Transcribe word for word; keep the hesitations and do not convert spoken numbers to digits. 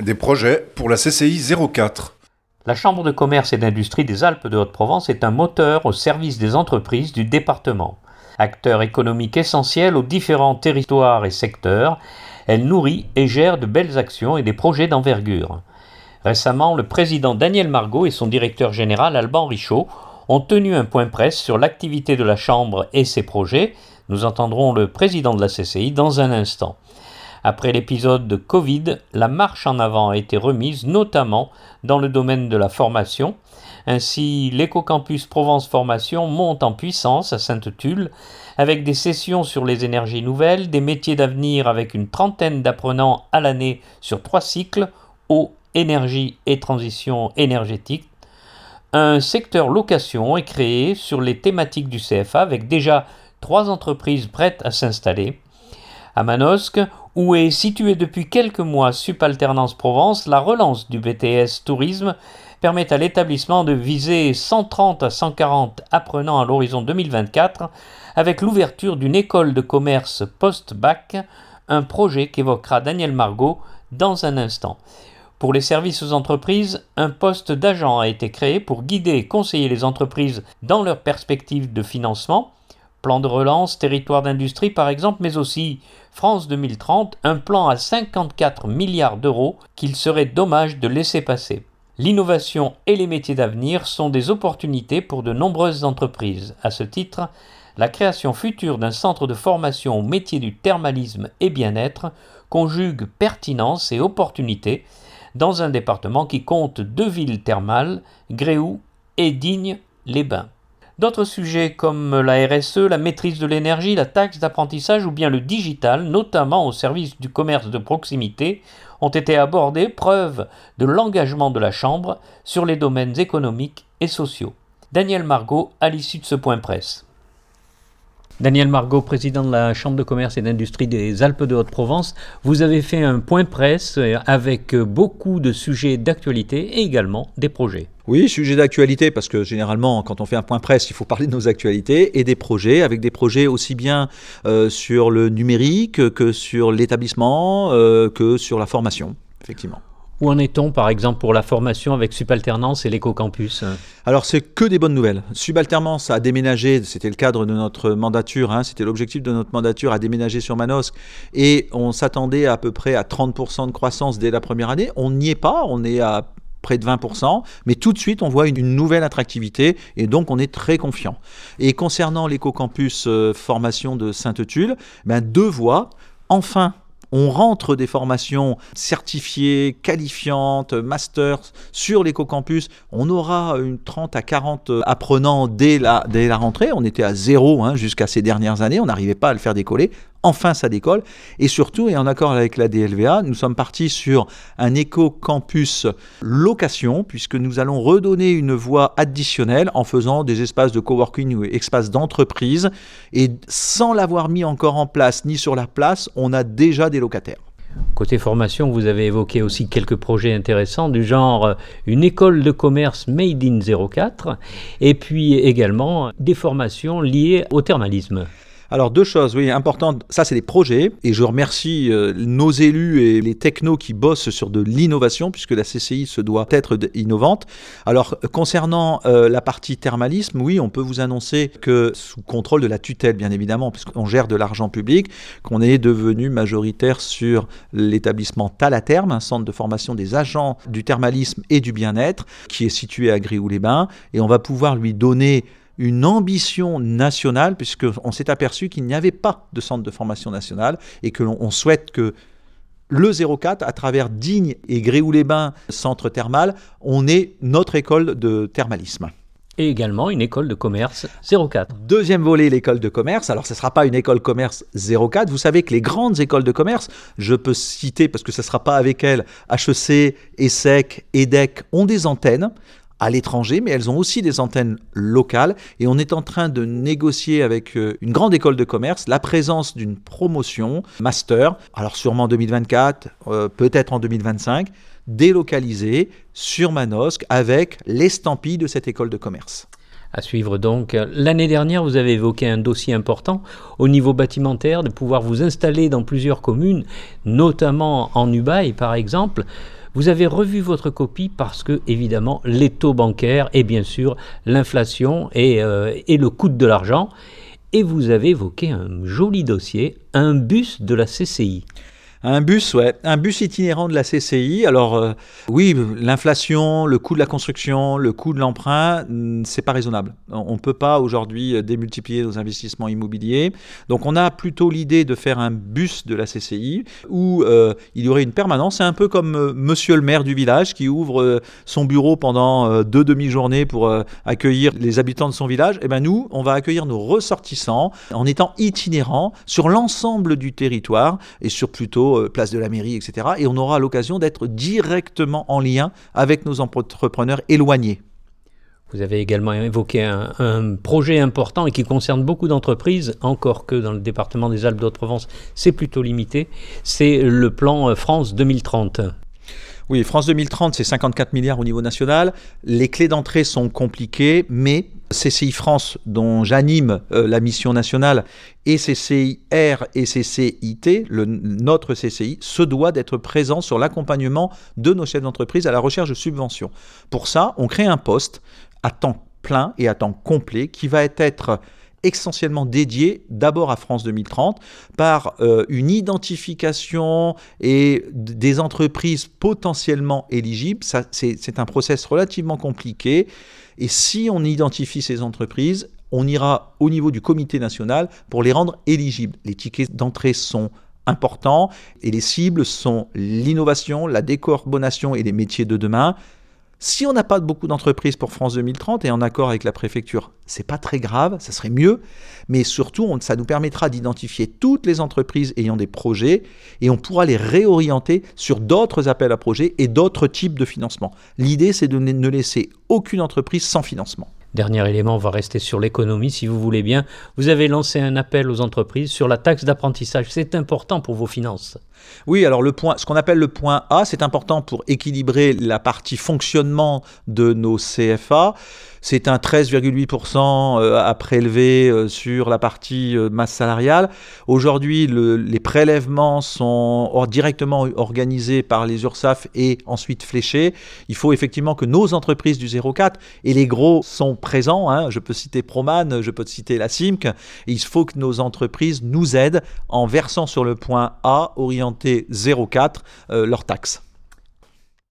Des projets pour la C C I zéro quatre. La Chambre de commerce et d'industrie des Alpes de Haute-Provence est un moteur au service des entreprises du département. Acteur économique essentiel aux différents territoires et secteurs, elle nourrit et gère de belles actions et des projets d'envergure. Récemment, le président Daniel Margot et son directeur général Alban Richaud ont tenu un point presse sur l'activité de la Chambre et ses projets. Nous entendrons le président de la C C I dans un instant. Après l'épisode de Covid, la marche en avant a été remise, notamment dans le domaine de la formation. Ainsi, l'écocampus Provence Formation monte en puissance à Sainte-Tulle, avec des sessions sur les énergies nouvelles, des métiers d'avenir avec une trentaine d'apprenants à l'année sur trois cycles, eau, énergie et transition énergétique. Un secteur location est créé sur les thématiques du C F A, avec déjà trois entreprises prêtes à s'installer. À Manosque, où est située depuis quelques mois Supalternance Provence, la relance du B T S Tourisme permet à l'établissement de viser cent trente à cent quarante apprenants à l'horizon deux mille vingt-quatre, avec l'ouverture d'une école de commerce post-bac, un projet qu'évoquera Daniel Margot dans un instant. Pour les services aux entreprises, un poste d'agent a été créé pour guider et conseiller les entreprises dans leurs perspectives de financement, plan de relance, territoire d'industrie par exemple, mais aussi France deux mille trente, un plan à cinquante-quatre milliards d'euros qu'il serait dommage de laisser passer. L'innovation et les métiers d'avenir sont des opportunités pour de nombreuses entreprises. À ce titre, la création future d'un centre de formation aux métiers du thermalisme et bien-être conjugue pertinence et opportunité dans un département qui compte deux villes thermales, Gréoux et Digne-les-Bains. D'autres sujets comme la R S E, la maîtrise de l'énergie, la taxe d'apprentissage ou bien le digital, notamment au service du commerce de proximité, ont été abordés, preuve de l'engagement de la Chambre sur les domaines économiques et sociaux. Daniel Margot à l'issue de ce point presse. Daniel Margot, président de la Chambre de commerce et d'industrie des Alpes de Haute-Provence, vous avez fait un point presse avec beaucoup de sujets d'actualité et également des projets. Oui, sujet d'actualité, parce que généralement, quand on fait un point presse, il faut parler de nos actualités et des projets, avec des projets aussi bien euh, sur le numérique que sur l'établissement, euh, que sur la formation, effectivement. Où en est-on, par exemple, pour la formation avec Supalternance et l'écocampus ? Alors, c'est que des bonnes nouvelles. Supalternance a déménagé, c'était le cadre de notre mandature, hein, c'était l'objectif de notre mandature, à déménager sur Manosque, et on s'attendait à peu près à trente pour cent de croissance dès la première année. On n'y est pas, on est à près de vingt pour cent, mais tout de suite, on voit une, une nouvelle attractivité, et donc on est très confiant. Et concernant l'écocampus euh, formation de Sainte-Tulle, ben, deux voies, enfin, on rentre des formations certifiées, qualifiantes, masters sur l'écocampus. On aura une trente à quarante apprenants dès la, dès la rentrée. On était à zéro hein, jusqu'à ces dernières années. On n'arrivait pas à le faire décoller. Enfin, ça décolle. Et surtout, et en accord avec la D L V A, nous sommes partis sur un éco-campus location, puisque nous allons redonner une voie additionnelle en faisant des espaces de coworking ou espaces d'entreprise. Et sans l'avoir mis encore en place, ni sur la place, on a déjà des locataires. Côté formation, vous avez évoqué aussi quelques projets intéressants du genre une école de commerce Made in zéro quatre et puis également des formations liées au thermalisme. Alors deux choses, oui, importantes, ça c'est des projets et je remercie euh, nos élus et les technos qui bossent sur de l'innovation puisque la C C I se doit être innovante. Alors concernant euh, la partie thermalisme, oui, on peut vous annoncer que sous contrôle de la tutelle bien évidemment puisqu'on gère de l'argent public, qu'on est devenu majoritaire sur l'établissement Talatherm, un centre de formation des agents du thermalisme et du bien-être qui est situé à Gréoux-les-Bains et on va pouvoir lui donner une ambition nationale, puisqu'on s'est aperçu qu'il n'y avait pas de centre de formation national et que l'on on souhaite que le zéro quatre, à travers Digne et Gréoux-les-Bains, centre thermal, on ait notre école de thermalisme. Et également une école de commerce zéro quatre. Deuxième volet, l'école de commerce. Alors, ce ne sera pas une école commerce zéro quatre. Vous savez que les grandes écoles de commerce, je peux citer, parce que ce ne sera pas avec elles, H E C, ESSEC, EDEC, ont des antennes à l'étranger, mais elles ont aussi des antennes locales et on est en train de négocier avec une grande école de commerce la présence d'une promotion master, alors sûrement en deux mille vingt-quatre, euh, peut-être en deux mille vingt-cinq, délocalisée sur Manosque avec l'estampille de cette école de commerce. À suivre donc. L'année dernière, vous avez évoqué un dossier important au niveau bâtimentaire, de pouvoir vous installer dans plusieurs communes, notamment en Ubaye par exemple. Vous avez revu votre copie parce que, évidemment, les taux bancaires et bien sûr l'inflation et, euh, et le coût de l'argent. Et vous avez évoqué un joli dossier, un bus de la C C I. Un bus, ouais, un bus itinérant de la C C I. Alors, euh, oui, l'inflation, le coût de la construction, le coût de l'emprunt, c'est pas raisonnable. On ne peut pas aujourd'hui démultiplier nos investissements immobiliers. Donc, on a plutôt l'idée de faire un bus de la C C I où euh, il y aurait une permanence. C'est un peu comme euh, monsieur le maire du village qui ouvre euh, son bureau pendant euh, deux demi-journées pour euh, accueillir les habitants de son village. Et ben nous, on va accueillir nos ressortissants en étant itinérants sur l'ensemble du territoire et sur plutôt place de la mairie, et cetera. Et on aura l'occasion d'être directement en lien avec nos entrepreneurs éloignés. Vous avez également évoqué un, un projet important et qui concerne beaucoup d'entreprises, encore que dans le département des Alpes-de-Haute-Provence, c'est plutôt limité. C'est le plan France deux mille trente. Oui, France deux mille trente, c'est cinquante-quatre milliards au niveau national. Les clés d'entrée sont compliquées, mais C C I France, dont j'anime euh, la mission nationale, et C C I R et C C I T, le, notre C C I, se doit d'être présent sur l'accompagnement de nos chefs d'entreprise à la recherche de subventions. Pour ça, on crée un poste à temps plein et à temps complet qui va être essentiellement dédié d'abord à France deux mille trente par euh, une identification et des entreprises potentiellement éligibles. Ça, c'est, c'est un process relativement compliqué. Et si on identifie ces entreprises, on ira au niveau du comité national pour les rendre éligibles. Les tickets d'entrée sont importants et les cibles sont l'innovation, la décarbonation et les métiers de demain. Si on n'a pas beaucoup d'entreprises pour France deux mille trente et en accord avec la préfecture, c'est pas très grave, ça serait mieux, mais surtout on, ça nous permettra d'identifier toutes les entreprises ayant des projets et on pourra les réorienter sur d'autres appels à projets et d'autres types de financement. L'idée, c'est de ne laisser aucune entreprise sans financement. Dernier élément, on va rester sur l'économie si vous voulez bien. Vous avez lancé un appel aux entreprises sur la taxe d'apprentissage. C'est important pour vos finances. Oui, alors le point, ce qu'on appelle le point A, c'est important pour équilibrer la partie fonctionnement de nos C F A. C'est un treize virgule huit pour cent à prélever sur la partie masse salariale. Aujourd'hui, le, les prélèvements sont or, directement organisés par les URSSAF et ensuite fléchés. Il faut effectivement que nos entreprises du zéro quatre, et les gros sont présents, hein, je peux citer Proman, je peux citer la C I M C, et il faut que nos entreprises nous aident en versant sur le point A, orienté zéro quatre, euh, leurs taxes.